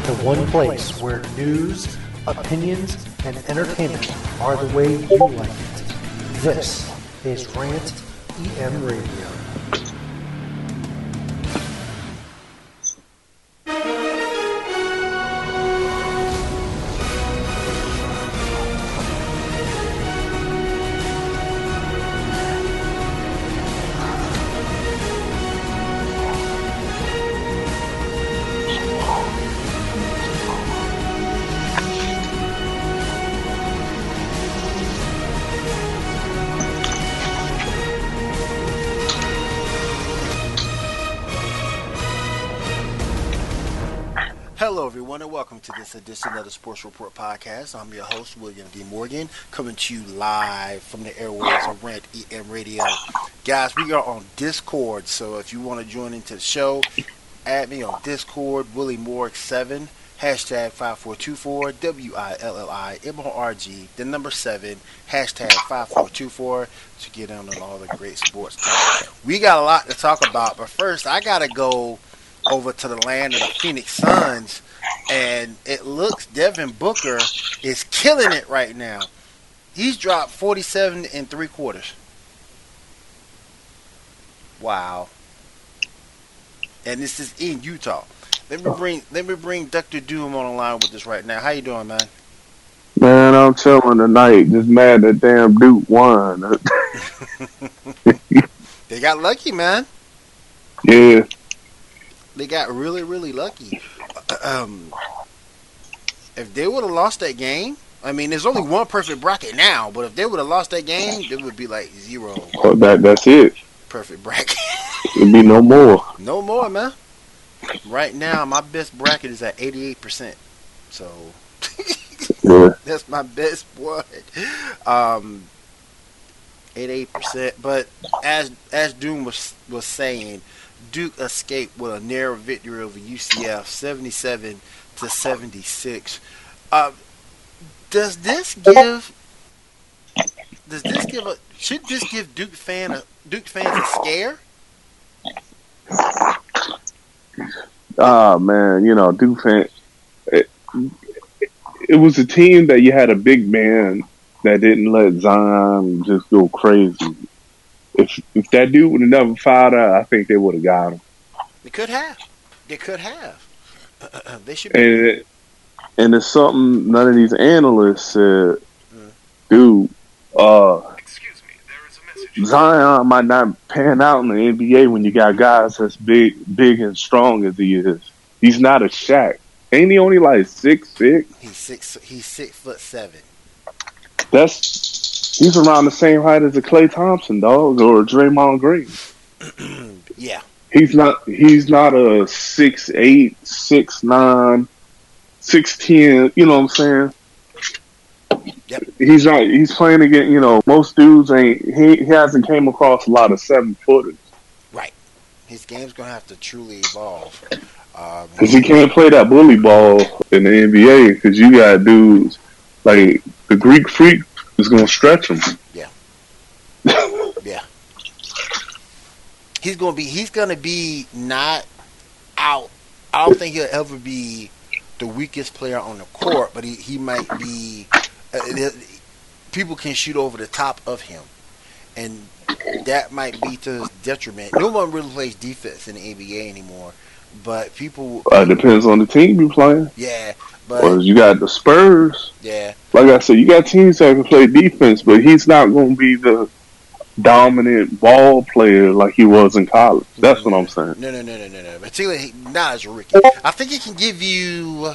the one place where news, opinions, and entertainment are the way you like it. This is Rant EM Radio. Hello, everyone, and welcome to this edition of the Sports Report Podcast. I'm your host, William D. Morgan, coming to you live from the airwaves of Rant EM Radio. Guys, we are on Discord, so if you want to join into the show, add me on Discord, WillieMorg7, hashtag 5424, WILLIMORG, the number 7, hashtag 5424, to get on all the great sports talk. We got a lot to talk about, but first, I got to go over to the land of the Phoenix Suns, and it looks Devin Booker is killing it right now. He's dropped 47 and 3/4. Wow. And this is in Utah. Let me bring Dr. Doom on the line with us right now. How you doing, man? Man, I'm chilling tonight. Just mad that damn Duke won. They got lucky, man. Yeah. They got really, really lucky. If they would have lost that game, I mean, there's only one perfect bracket now, but if they would have lost that game, it would be like 0. Oh, that's it. Perfect bracket. It'd be no more. No more, man. Right now, my best bracket is at 88%. So, Yeah. that's my best one. 88%. But as Doom was saying, Duke escaped with a narrow victory over UCF, 77-76. Should this give Duke fans a scare? Man, Duke fan. It was a team that you had a big man that didn't let Zion just go crazy. If that dude would have never fouled out, I think they would have got him. They could have. They should. And it's something none of these analysts said. Dude, excuse me, there is a message. Zion might not pan out in the NBA when you got guys that's big and strong as he is. He's not a Shaq. Ain't he only like 6'6"? He's 6'7". He's around the same height as a Klay Thompson, dog, or Draymond Green. Yeah. He's not a 6'8", 6'9", 6'10", you know what I'm saying? Yep. He's playing against, most dudes he hasn't came across a lot of 7-footers. Right. His game's going to have to truly evolve. Because he can't play that bully ball in the NBA because you got dudes like the Greek Freak is going to stretch him. Yeah. Yeah. He's going to be not out. I don't think he'll ever be the weakest player on the court, but he might be. People can shoot over the top of him, and that might be to his detriment. No one really plays defense in the NBA anymore, but people. Depends on the team you're playing. Yeah, but or you got the Spurs. Yeah, like I said, you got teams that can play defense, but he's not going to be the dominant ball player like he was in college. That's what I'm saying. No. Particularly not as a rookie. I think he can give you.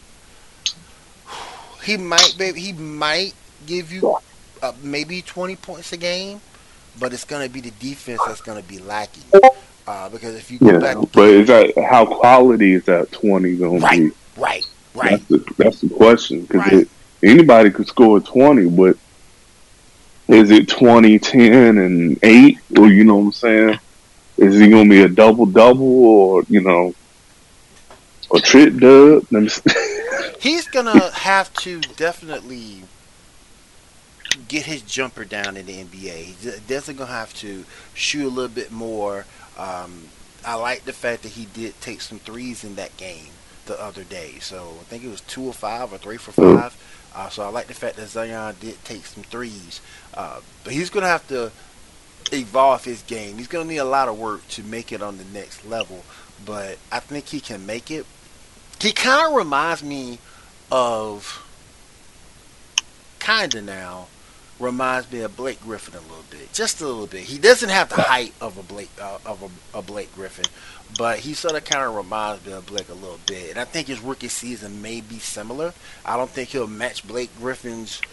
He might give you maybe 20 points a game, but it's going to be the defense that's going to be lacking. Because if you go back, but is that how quality is that 20 going to be? Right. That's the question. Because anybody could score 20, but is it 20, 10, and 8? Or you know what I'm saying? Is he going to be a double-double or, a trip dub? He's going to have to definitely get his jumper down in the NBA. He's definitely going to have to shoot a little bit more. I like the fact that he did take some threes in that game. the other day. So I think it was 2 of 5 or 3 for 5. So I like the fact that Zion did take some threes. But he's going to have to evolve his game. He's going to need a lot of work to make it on the next level. But I think he can make it. He kind of reminds me of, reminds me of Blake Griffin a little bit, just a little bit. He doesn't have the height of a Blake Griffin, but he sort of kind of reminds me of Blake a little bit. And I think his rookie season may be similar. I don't think he'll match Blake Griffin's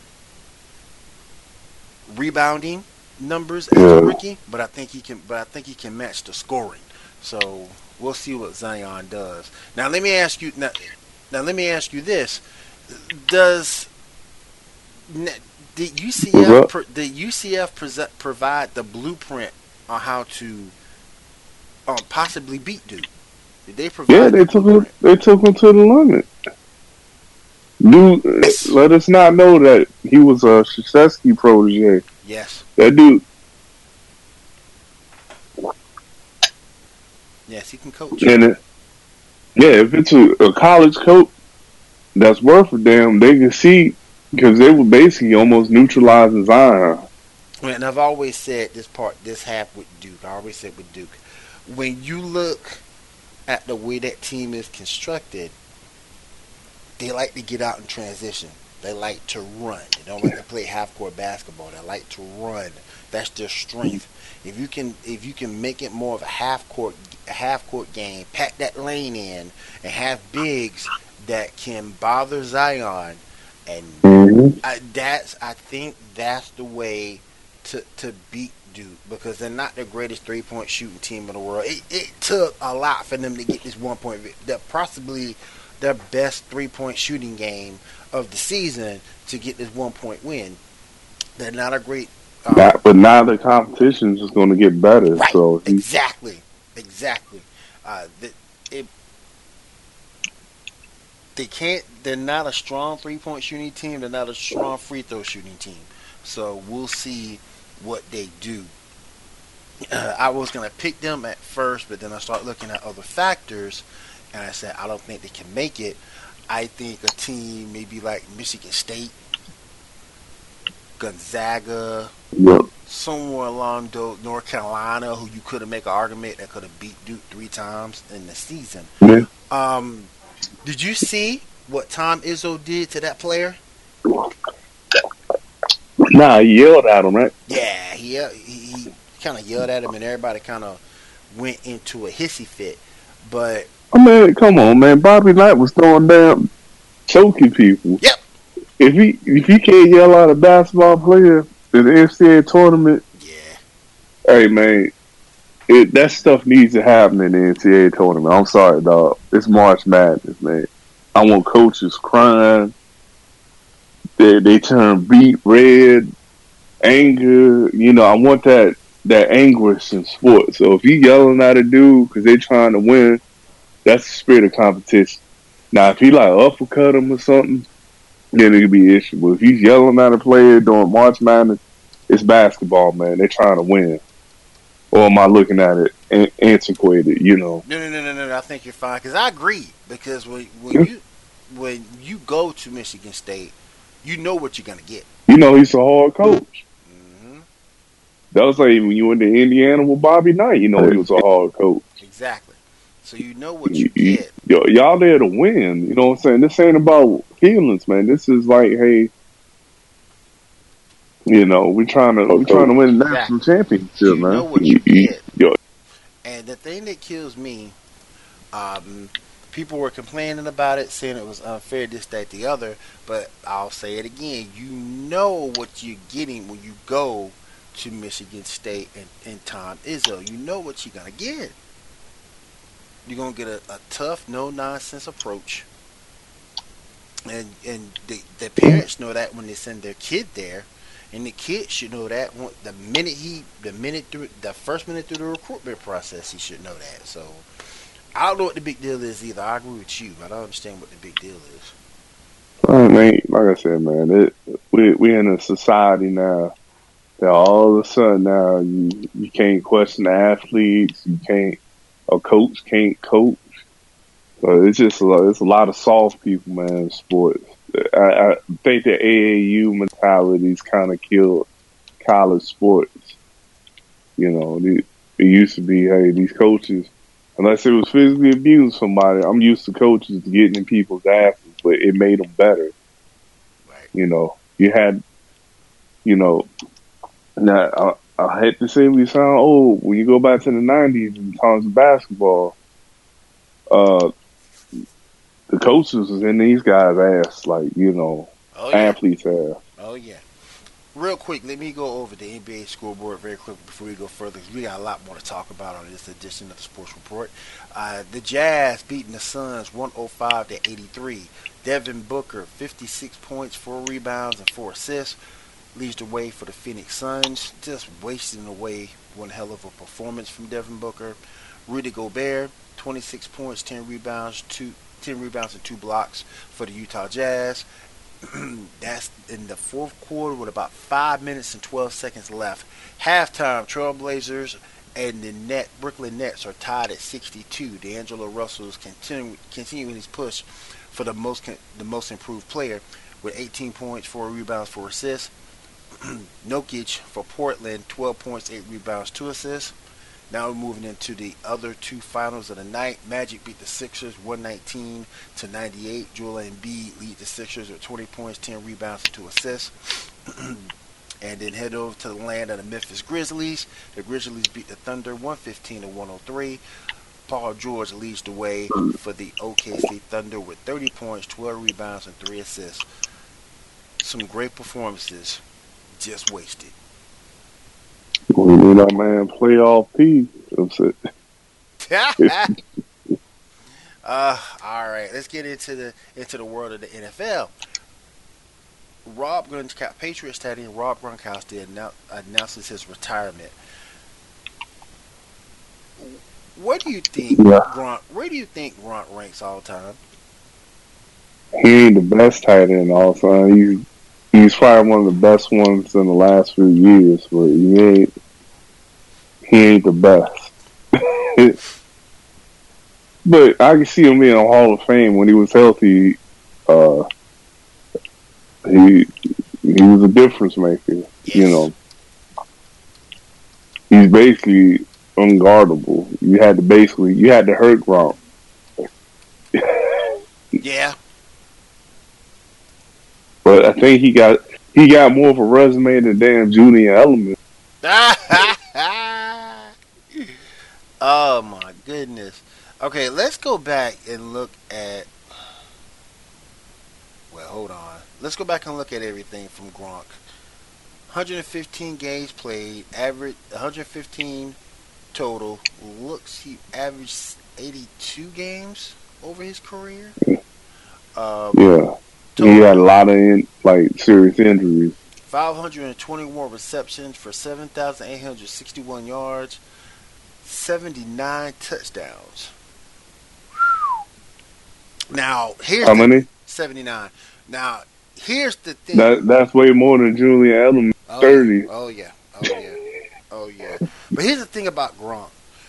rebounding numbers as a rookie, but I think he can. But I think he can match the scoring. So we'll see what Zion does. Now let me ask you. Now let me ask you this: Does did UCF provide the blueprint on how to possibly beat Duke? Did they provide? Yeah, they took him. They took him to the limit. Dude, let us not know that he was a Krzyzewski protege. Yes. That dude. Yes, he can coach. And if it's a college coach that's worth a damn, they can see, because they were basically almost neutralizing Zion. And I've always said this half with Duke. I always said with Duke, when you look at the way that team is constructed, they like to get out in transition. They like to run. They don't like to play half-court basketball. They like to run. That's their strength. If you can make it more of a half-court game, pack that lane in, and have bigs that can bother Zion, and I think that's the way to beat Duke, because they're not the greatest 3-point shooting team in the world. It took a lot for them to get this 1 point. They're possibly their best 3-point shooting game of the season to get this 1 point win. They're not a great. But now the competition is just going to get better. Right. So Exactly. They can't. They're not a strong 3-point shooting team. They're not a strong free throw shooting team. So we'll see what they do. I was going to pick them at first, but then I started looking at other factors, and I said I don't think they can make it. I think a team maybe like Michigan State, Gonzaga, somewhere along North Carolina, who you could have make an argument that could have beat Duke 3 times in the season. Yeah. Did you see what Tom Izzo did to that player? Nah, he yelled at him, right? Yeah, he kind of yelled at him, and everybody kind of went into a hissy fit. But I mean, come on, man. Bobby Knight was throwing down, choking people. Yep. If he can't yell at a basketball player in the NCAA tournament, hey man, that stuff needs to happen in the NCAA tournament. I'm sorry, dog. It's March Madness, man. I want coaches crying. They turn beet red, anger. I want that anguish in sports. So if he yelling at a dude because they trying to win, that's the spirit of competition. Now, if he like uppercut him or something, then it could be an issue. But if he's yelling at a player during March Madness, it's basketball, man. They're trying to win. Or am I looking at it antiquated? No. I think you're fine, because I agree. Because when you go to Michigan State, you know what you're gonna get. He's a hard coach. Mm-hmm. That was like when you went to Indiana with Bobby Knight. He was a hard coach. Exactly. So you know what you get. Y'all there to win. You know what I'm saying? This ain't about feelings, man. This is like, hey, we're trying to win the national championship, you man. You know what you get. And the thing that kills me, people were complaining about it, saying it was unfair, this, that, the other. But I'll say it again. You know what you're getting when you go to Michigan State and Tom Izzo. You know what you're going to get. You're going to get a tough, no-nonsense approach. And the parents know that when they send their kid there. And the kid should know that the first minute through the recruitment process, he should know that. So I don't know what the big deal is either. I agree with you. I don't understand what the big deal is. Well, man, like I said, man, we're in a society now that all of a sudden now you can't question the athletes. A coach can't coach. It's just it's a lot of soft people, man, in sports. I think the AAU mentality's kind of killed college sports. You know, it used to be, hey, these coaches, unless it was physically abusing somebody, I'm used to coaches getting in people's asses, but it made them better. Right. You know, you had, you know, now I hate to say we sound old. When you go back to the 90s in terms of basketball, the coaches was in these guys' ass, like, you know, athletes' ass. Oh, yeah. Real quick, let me go over the NBA scoreboard very quickly before we go further, because we got a lot more to talk about on this edition of the Sports Report. The Jazz beating the Suns 105-83. Devin Booker, 56 points, 4 rebounds, and 4 assists, leads the way for the Phoenix Suns, just wasting away one hell of a performance from Devin Booker. Rudy Gobert, 26 points, 10 rebounds, and 2 blocks for the Utah Jazz. That's in the fourth quarter with about 5 minutes and 12 seconds left. Halftime, Trailblazers and the Brooklyn Nets are tied at 62. D'Angelo Russell is continuing his push for the most improved player with 18 points, 4 rebounds, 4 assists. Jokic for Portland, 12 points, 8 rebounds, 2 assists. Now we're moving into the other two finals of the night. Magic beat the Sixers 119-98. Joel Embiid lead the Sixers with 20 points, 10 rebounds, and 2 assists. And then head over to the land of the Memphis Grizzlies. The Grizzlies beat the Thunder 115-103. Paul George leads the way for the OKC Thunder with 30 points, 12 rebounds, and 3 assists. Some great performances, just wasted. We need our man playoff P. All right, let's get into the world of the NFL. Patriots tight end Rob Gronkowski announces his retirement. What do you think, Gronk? Where do you think Gronk ranks all time? He ain't the best tight end all time. He's probably one of the best ones in the last few years, but he ain't the best. But I can see him being a Hall of Fame when he was healthy. He was a difference maker. Yes. You know, he's basically unguardable. You had to hurt Gronk. Yeah. But I think he got more of a resume than damn Julian Edelman. Oh my goodness. Okay, let's go back and look at. Well, hold on. Let's go back and look at everything from Gronk. 115 games played, average 115 total. He averaged 82 games over his career. Yeah. He had a lot of serious injuries. 521 receptions for 7,861 yards, 79 touchdowns. Now, here's how many? 79. Now, here's the thing. That's way more than Julian Edelman. 30. Oh yeah. But here's the thing about Gronk.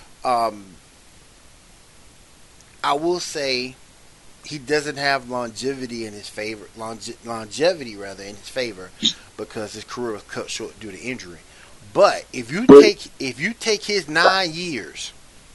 I will say he doesn't have longevity in his favor. Longevity in his favor, because his career was cut short due to injury. But if you take his 9 years.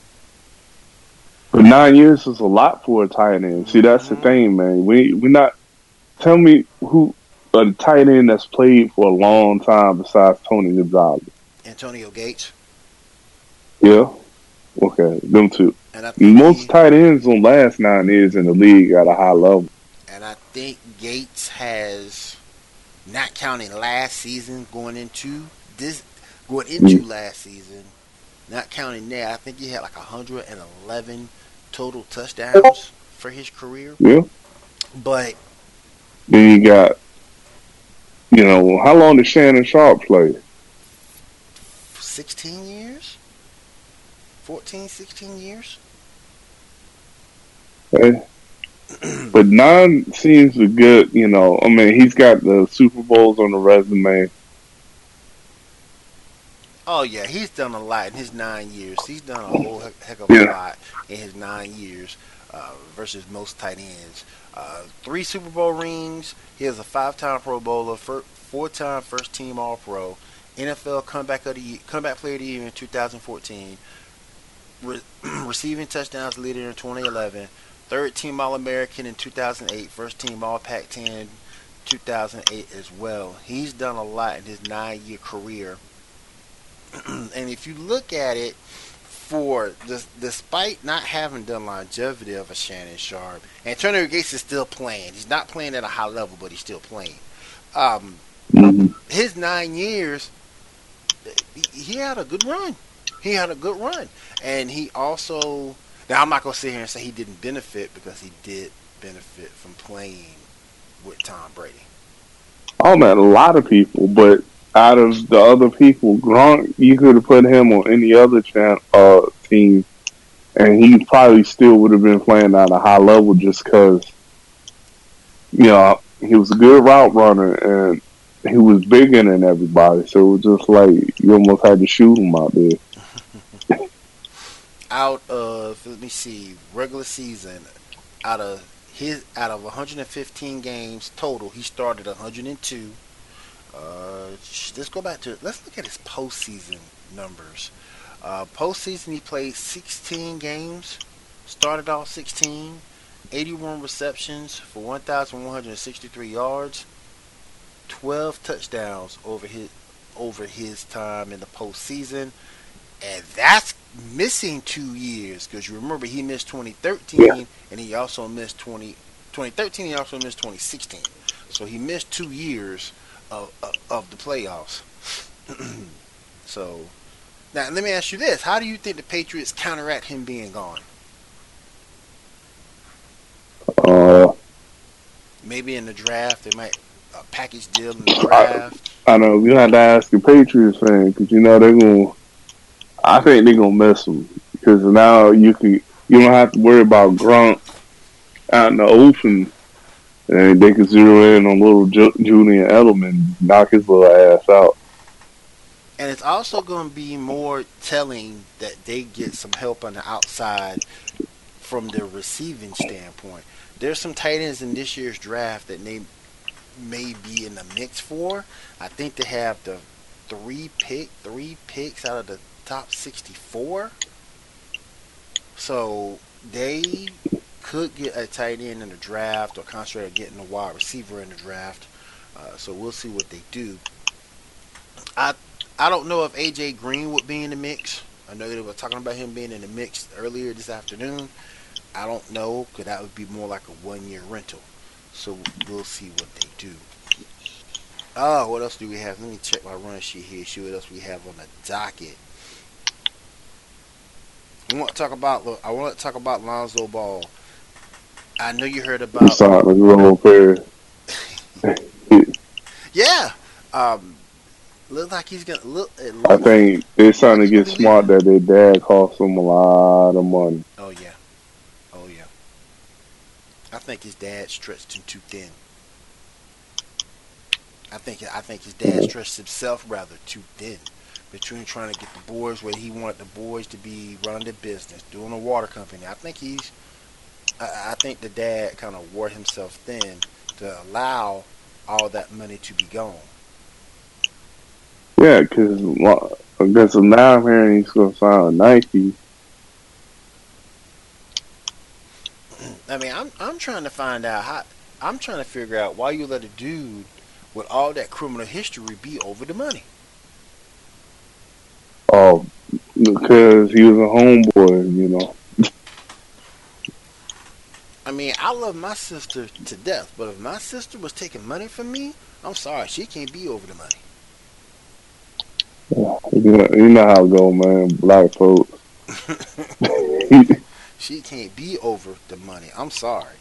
But 9 years is a lot for a tight end. See, that's the thing, man. We not. Tell me who a tight end that's played for a long time besides Tony Gonzalez. Antonio Gates. Yeah. Okay, them two. And most tight ends don't last 9 years in the league at a high level. And I think Gates has, not counting last season, going into last season, not counting that, I think he had like 111 total touchdowns for his career. Yeah. But then you got, how long did Shannon Sharp play? 16 years? 14, 16 years? Okay. But 9 seems a good, he's got the Super Bowls on the resume. Oh, yeah, he's done a lot in his 9 years. He's done a whole heck of a lot in his 9 years. versus most tight ends. 3 Super Bowl rings. He is a 5-time Pro Bowler, 4-time First Team All Pro, NFL Comeback Player of the Year in 2014, receiving touchdowns leader in 2011, third team All American in 2008, first team All Pac 10 2008 as well. He's done a lot in his 9-year career. And if you look at it, despite not having done longevity of a Shannon Sharpe, Antonio Gates is still playing. He's not playing at a high level, but he's still playing. His 9 years, he had a good run. He had a good run. And he also, now I'm not going to sit here and say he didn't benefit, because he did benefit from playing with Tom Brady. Oh man, a lot of people, but out of the other people, Gronk, you could have put him on any other team, and he probably still would have been playing at a high level, just because, you know, he was a good route runner and he was bigger than everybody. So it was just like you almost had to shoot him out there. Out of, let me see, regular season, out of 115 games total, he started 102. Let's look at his postseason numbers. Postseason, he played 16 games, started off 16, 81 receptions for 1,163 yards, 12 touchdowns over his time in the postseason. And that's missing 2 years, because you remember he missed 2013, and he also missed 2013. He also missed 2016. So he missed 2 years of the playoffs. So now let me ask you this: how do you think the Patriots counteract him being gone? Maybe in the draft, they might package deal in the draft. I know you have to ask the Patriots fan, because you know they're gonna. I think they're gonna miss him, because now you don't have to worry about Gronk out in the ocean, and they can zero in on little Julian Edelman, knock his little ass out. And it's also going to be more telling that they get some help on the outside from the receiving standpoint. There's some tight ends in this year's draft that they may be in the mix for. I think they have the three picks out of the top 64. So they could get a tight end in the draft, or concentrate on getting a wide receiver in the draft. So we'll see what they do. I don't know if AJ Green would be in the mix. I know they were talking about him being in the mix earlier this afternoon. I don't know, because that would be more like a 1-year rental. So we'll see what they do. What else do we have? Let me check my run sheet here, see what else we have on the docket. I want to talk about Lonzo Ball. I know you heard about. Yeah. Looks like he's gonna look. I think they're trying to get smart that their dad cost them a lot of money. Oh yeah. I think his dad stretched him too thin. I think his dad stretched himself rather too thin. Between trying to get the boys where he wanted the boys to be running the business, doing a water company. I think the dad kind of wore himself thin to allow all that money to be gone. Yeah, because now I'm hearing he's going to sign with Nike. I mean, I'm trying to find out I'm trying to figure out why you let a dude with all that criminal history be over the money. Oh, because he was a homeboy, you know. I mean, I love my sister to death, but if my sister was taking money from me, I'm sorry, she can't be over the money. You know how it go, man. Black folks. She can't be over the money. I'm sorry.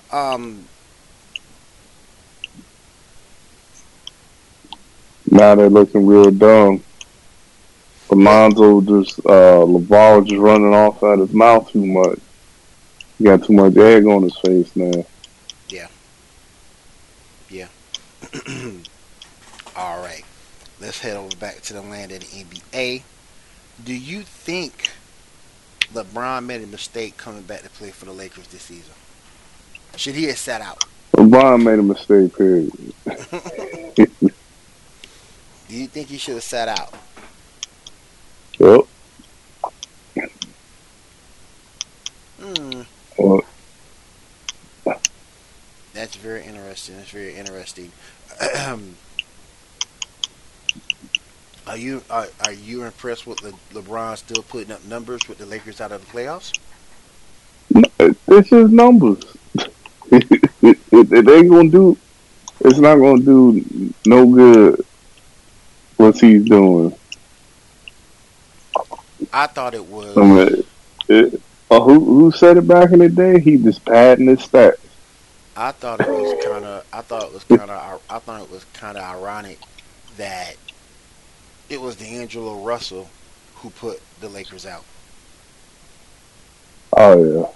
Now they're looking real dumb. Alonzo LeVar just running off out his mouth too much. He got too much egg on his face now. Yeah. All right. Let's head over back to the land of the NBA. Do you think LeBron made a mistake coming back to play for the Lakers this season? Should he have sat out? LeBron made a mistake. Period. Do you think he should have sat out? Yep. Hmm. Well, That's very interesting. That's very interesting. Are you impressed with LeBron still putting up numbers with the Lakers out of the playoffs? it's just numbers. It ain't gonna do. It's not gonna do no good. What he's doing. I thought it I was. mean, who said it back in the day? He just padding his stats. I thought it was kind of. I thought it was kind of. I thought it was kind of ironic that it was D'Angelo Russell who put the Lakers out. Oh yeah,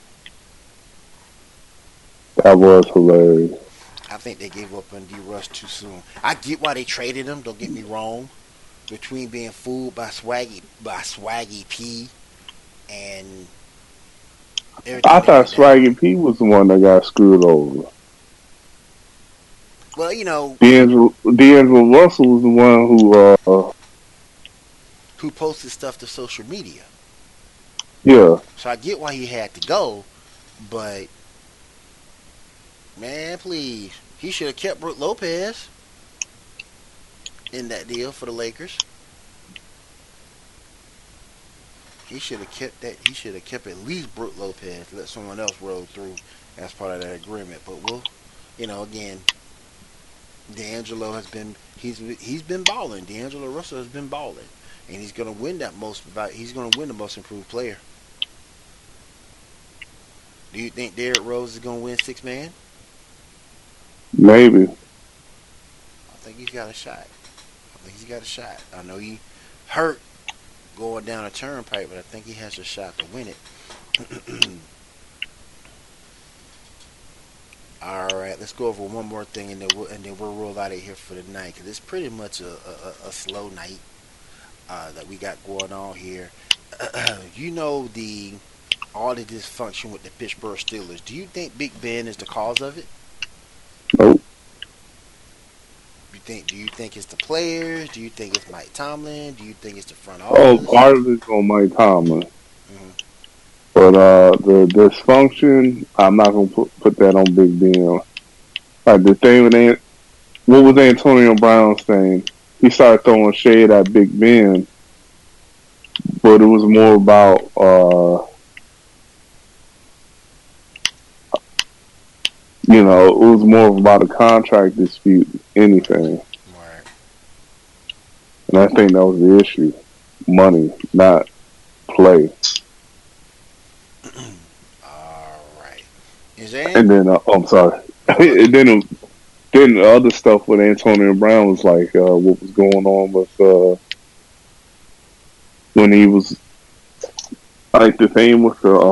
that was hilarious. I think they gave up on D. Russ too soon. I get why they traded him. Don't get me wrong. Between being fooled by Swaggy P and everything I that thought went down. Swaggy P was the one that got screwed over. Well, D'Angelo Russell was the one who posted stuff to social media. yeah. So I get why he had to go, but man, please, he should have kept Brook Lopez in that deal for the Lakers. He should have kept that. He should have kept at least Brook Lopez. Let someone else roll through as part of that agreement. But again, D'Angelo has been he's been balling. D'Angelo Russell has been balling, and he's gonna win that most. He's gonna win the most improved player. Do you think Derrick Rose is gonna win six man? Maybe. I think he's got a shot. I know he hurt going down a turnpike, but I think he has a shot to win it. All right, let's go over one more thing, and then we'll roll out of here for the night, because it's pretty much a slow night that we got going on here. The all the dysfunction with the Pittsburgh Steelers. Do you think Big Ben is the cause of it? Nope. Do you think it's the players? Do you think it's Mike Tomlin? Do you think it's the front Oh, office? part of it's on Mike Tomlin. Mhm. But the dysfunction, I'm not gonna put that on Big Ben. Like the thing with what was Antonio Brown's thing? He started throwing shade at Big Ben, but it was more about it was more about a contract dispute than anything. Right. And I think that was the issue. Money, not play. All right. Is there And then I'm sorry. And then the other stuff with Antonio Brown was like what was going on with when he was like the thing with the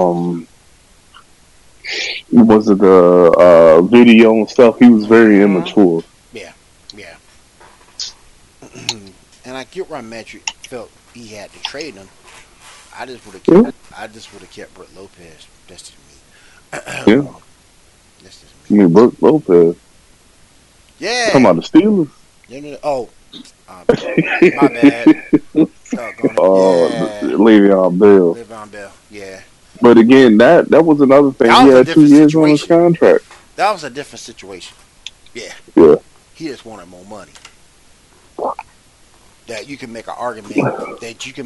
was it the video and stuff. He was very immature. Yeah. And I get why Metric felt he had to trade him. I just would have kept Brett Lopez. That's just me. Yeah. That's just I me. mean, Brook Lopez. Yeah. Talking about the Steelers. Oh, my bad. Le'Veon Bell. Le'Veon Bell. Yeah. But again, that was another thing. That He was a had 2 different years on his situation. contract. That was a different situation. Yeah. Yeah. He just wanted more money. That you can make an argument.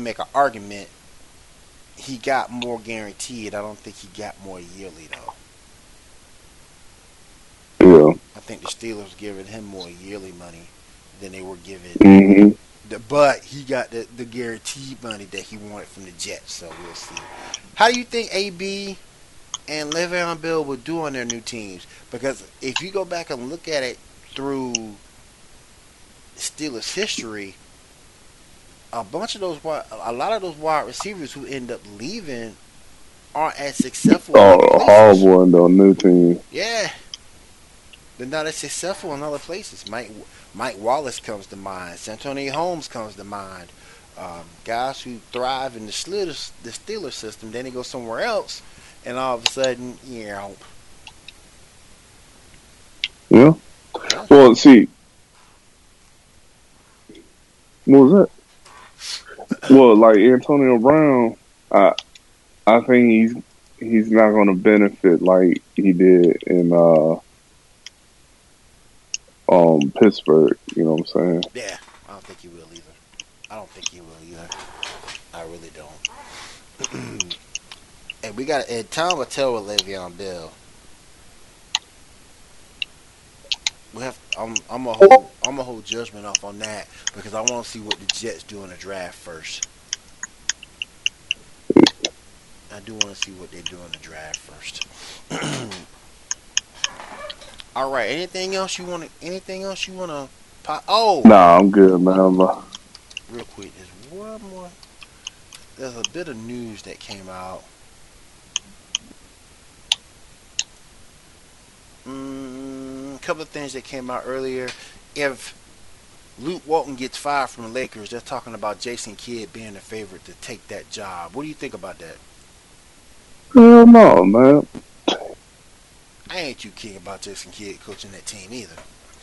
He got more guaranteed. I don't think he got more yearly though. Yeah. I think the Steelers giving him more yearly money than they were giving. hmm But he got the guaranteed money that he wanted from the Jets. So we'll see. How do you think AB and Le'Veon Bell will do on their new teams? Because if you go back and look at it through Steelers history, a lot of those wide receivers who end up leaving aren't as successful in other places. Horrible in the new team. Yeah. They're not as successful in other places. Mike Wallace comes to mind. Santonio Holmes comes to mind. Guys who thrive in the Steelers system, then they go somewhere else, and all of a sudden, Yeah. yeah. Well, see, what was that? Well, like Antonio Brown, I think he's not going to benefit like he did in Pittsburgh. You know what I'm saying? Yeah, I don't think he will either. I don't think he will either. I really don't. And we got time will tell with Le'Veon Bell. We have. I'm a hold judgment off on that because I want to see what the Jets do in the draft first. I do want to see what they do in the draft first. All right. Anything else you want to? Anything else you want to? Oh, Nah, I'm good, man. real quick, there's one more. There's a bit of news that came out. A couple of things that came out earlier. If Luke Walton gets fired from the Lakers, they're talking about Jason Kidd being the favorite to take that job. What do you think about that? Hell no, man. I ain't too keen about Jason Kidd coaching that team either.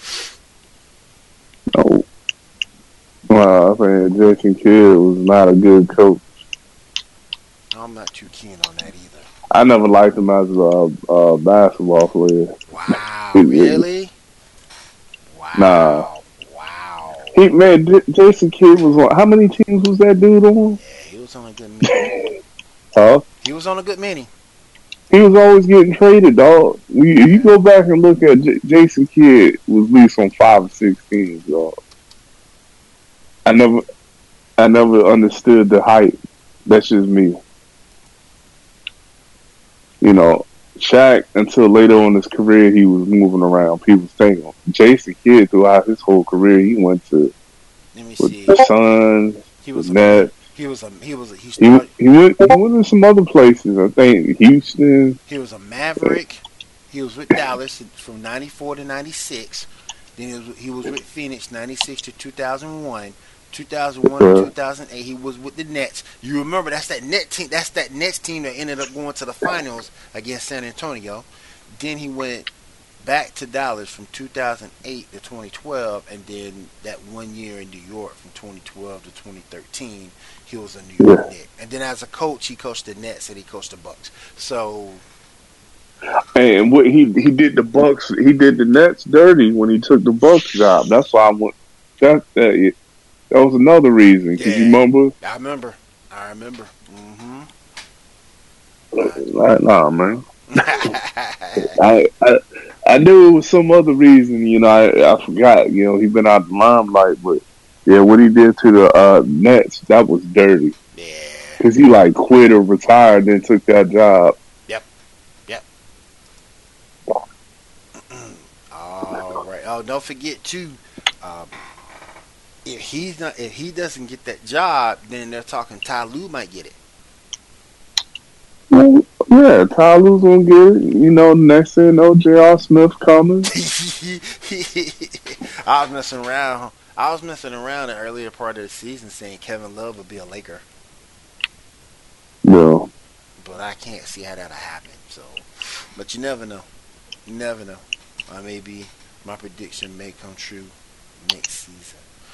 No. I think Jason Kidd was not a good coach. I'm not too keen on that either. I never liked him as a basketball player. Wow, really? Wow. Nah. Wow. Jason Kidd was on. How many teams was that dude on? Yeah, he was on a good many. Huh? He was on a good many. He was always getting traded, dog. If you go back and look at Jason Kidd was at least on 5 or 6 teams, dog. I never understood the hype. That's just me. You know, Shaq, until later on in his career, he was moving around. People saying Jason Kidd throughout his whole career, he went to the Suns, He was the Nets. He went to some other places. I think Houston. He was a Maverick. He was with Dallas from '94 to '96. Then he was with Phoenix '96 to 2001. 2001 to 2008, he was with the Nets. You remember that's that Nets team that ended up going to the finals against San Antonio. Then he went back to Dallas from 2008 to 2012, and then that 1 year in New York from 2012 to 2013, he was a New York Knick. And then as a coach, he coached the Nets and he coached the Bucks. So, and what he did the Bucks, he did the Nets dirty when he took the Bucks job. That's why I went. That was another reason. Cause you remember? I remember. Mm-hmm. Nah, man. I knew it was some other reason. You know, I forgot. You know, he been out of the limelight, but yeah, what he did to the Nets, that was dirty. Yeah. Because he like quit or retired, then took that job. Yep. All right. Oh, don't forget too. If he doesn't get that job, then they're talking Ty Lue might get it. Well, yeah, Ty Lue's gonna get it. You know, next thing you know, J.R. Smith coming. I was messing around. The earlier part of the season saying Kevin Love would be a Laker. No. But I can't see how that'll happen. So, but you never know. Maybe my prediction may come true next season.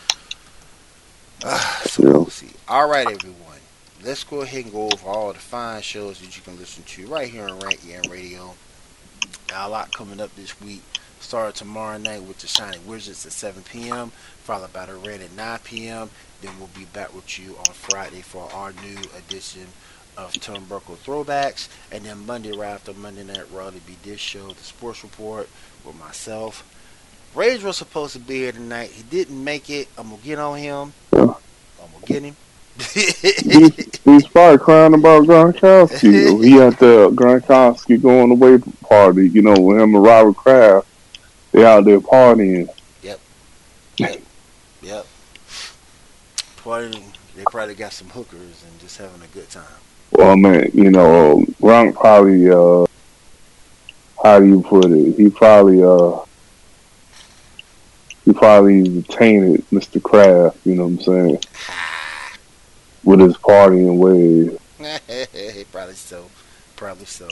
We'll see. All right, everyone. Let's go ahead and go over all the fine shows that you can listen to right here on Rant EM Radio. Got a lot coming up this week. Started tomorrow night with the Shining Wizards at 7 p.m., followed by the Red at 9 p.m. Then we'll be back with you on Friday for our new edition of Turnbuckle Throwbacks. And then Monday, right after Monday Night Raw, to be this show, the Sports Report, with myself. Rage was supposed to be here tonight. He didn't make it. I'm going to get on him. I'm going to get him. He's probably crying about Gronkowski. He at the Gronkowski going away party, you know, with him and Robert Kraft. They out there partying. Yep. They probably got some hookers and just having a good time. Well, man, you know, Gronk probably, how do you put it? He probably tainted Mr. Kraft, you know what I'm saying? with his partying ways. Probably so. Probably so.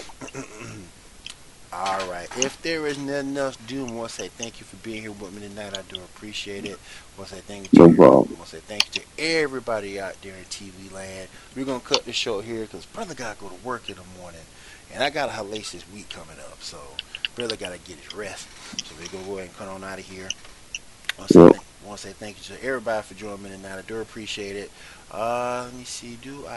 All right. If there is nothing else to do, I want to say thank you for being here with me tonight. I do appreciate it. I want to say thank you No to problem. I want to say thank you to everybody out there in TV land. We're gonna cut this short here because brother gotta go to work in the morning, and I got a hellacious week coming up, so brother gotta get his rest. So we're gonna go ahead and cut on out of here. Yep. Want to say thank you to everybody for joining me tonight. I do appreciate it. Let me see.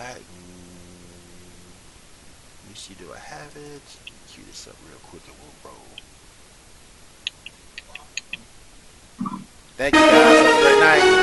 Let me see. Do I have it? Cue this up real quick and we'll roll. Thank you guys. Have a great night.